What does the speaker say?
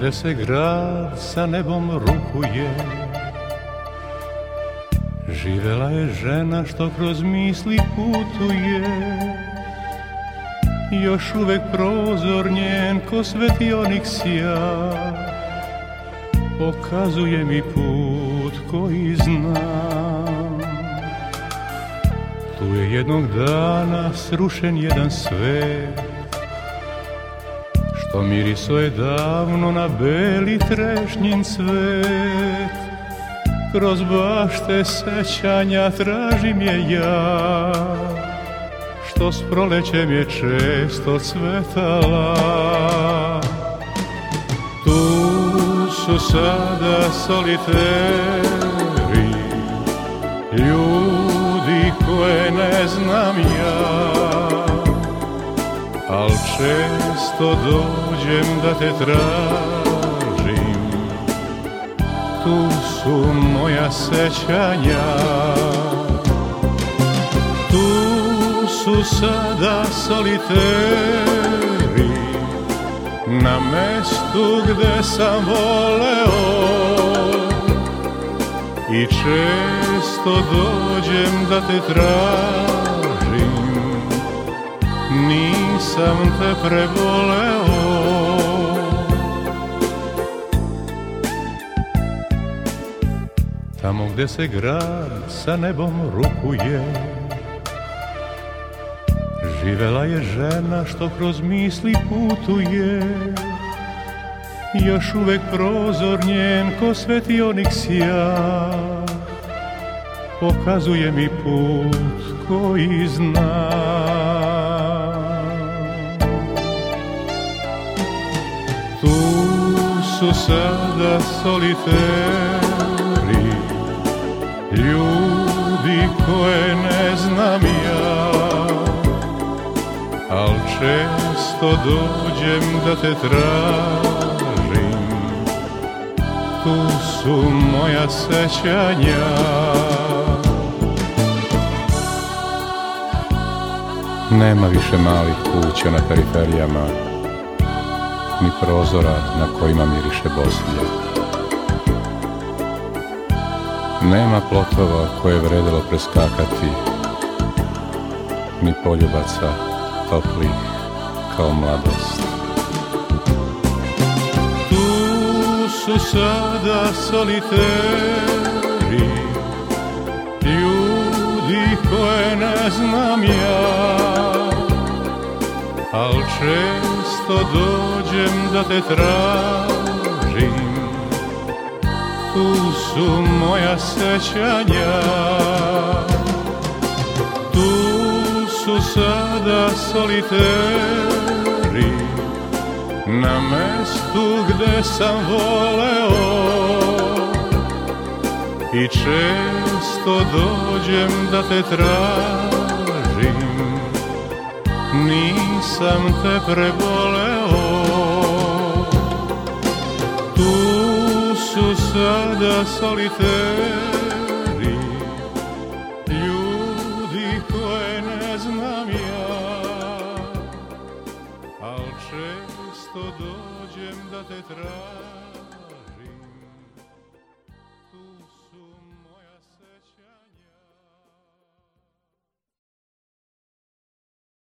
gde se grad sa nebom rukuje. Živela je žena što kroz misli putuje, još uvek prozor njen ko svetionik sja, pokazuje mi put koji znam. Tu je jednog dana srušen jedan svet, što mirisuje davno na beli trešnjin cvet. Kroz bašte sećanja tražim je ja, što s prolećem je često cvetala. Tu su sada soliteri, ljudi koje ne znam ja, al često dođem da te tražim. Tu su moja sećanja, tu su sada soliteri, na mestu gde sam voleo, i često dođem da te tražim, nisam te preboleo. Tamo gde se grad sa nebom rukuje, živela je žena što kroz misli putuje, još uvek prozor njen ko svetionik sja, pokazuje mi put koji znam. Tu su sada soliteri, ljudi koje ne znam ja, al često dođem da te tražim. Tu su moja sećanja. Nema više malih kuća na periferijama, ni prozora na kojima miriše Bosija. Nema plotova koje je vredelo preskakati, ni poljubaca toplih kao mladost. Tu su sada soliteri, ljudi koje ne znam ja, al često dođem da te tražim. Tu su moja sećanja, tu su sada soliteri, na mestu gde sam voleo, i često dođem da te tražim, nisam te preboleo. Tu su sada soliteri, ljudi koje ne znam ja, al često dođem da te tražim.